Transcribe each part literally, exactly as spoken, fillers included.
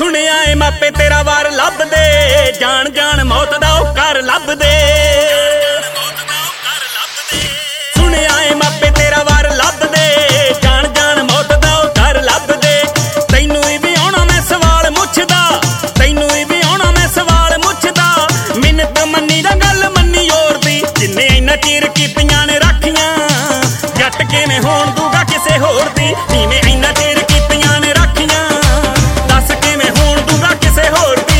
सुनिया ए मापे तेरा वार लभदे, जान जान मौत दा ओ घर लभदे। सुनिया ए मापे तेरा वार लभदे, जान जान मौत दा ओ घर लभदे। तैनू ही भी आउणा मैं सवाल मुछदा, तैनू ही भी आउणा मैं सवाल मुछदा। मिन्नत मन्नी दा गल मन्नी और दी, जिन्ने इन्ना चीर कीतियां ने राखियां जट किवें होण दूगा किसे होर दी। नीवें इन्ना चीर कीतियां ने राखियां, दस किवें होण दूगा किसे होर दी।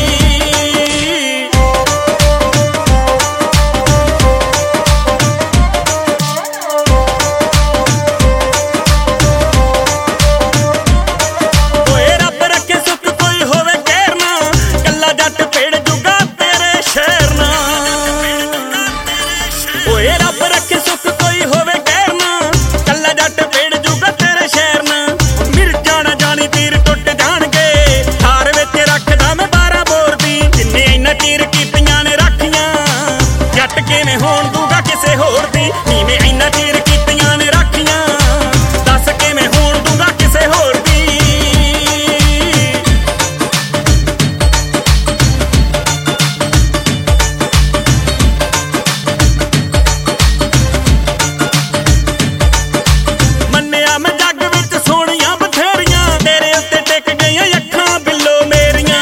ओए रब रखे सुख कोई होवे कहर ना, कल्ला जट पेड़ जुगा तेरे शहर ना। ओए रब रखे सुख कोई होवे कहर ना, कल्ला जट पेड़ जुगा तेरे शहर ना। मिर्जा ना जानी तीर टुट जाणगे, थार विच रखदा मैं बारह बोर दी। जिन्ने इन्ना चीर कीतियां ने राखियां जट किवें होण दूगा किसे होर दी। नीवें इन्ना चीर कीतियां ने राखियां, दस किवें होण दूगा किसे होर दी। मन्निया मैं जग विच सोहणियां बथेरियां, तेरे उत्ते टिक गईयां अखां बिल्लो मेरियां।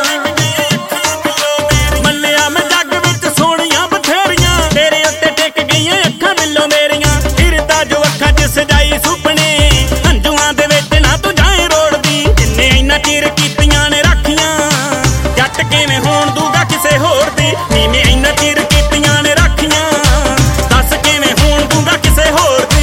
मन्निया मैं जग विच सोहणियां बथेरियां, तेरे उत्ते टिक गईयां अखां बिल्लो मेरियां। फिरदा जो अखां च सजाई सुपने, हंझुआं दे विच ना तू जाए रोड़दी। जिन्ने इन्ना चीर कीतियां ने राखियां जट किवें होण दूगा किसे होर दी। नीवें इन्ना चीर कीतियां ने राखियां, दस किवें होण दूगा किसे होर दी।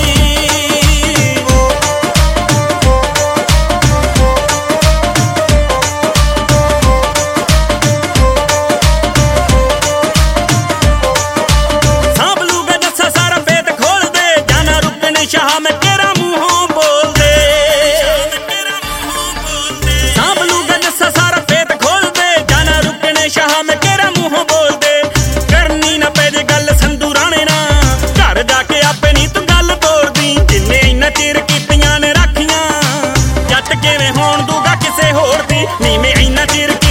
सांभ लूगा जस्सा सारा भेद खोल दे, जाना रुकने शाह मैं तेरा मुंहों बोल दे। सांभ लूगा जस्सा सारा भेद खोल दे, जाना रुकने शाह मैं तेरा मुंहों बोल दे। करनी ना पै जे गल संधू राणे ना, घर जाके आपे नी तू गल तोड़ दी। जिन्ने इन्ना चीर कीतियां ने राखियां जट किवें होण दूगा किसे होर दी। नीवें इन्ना चीर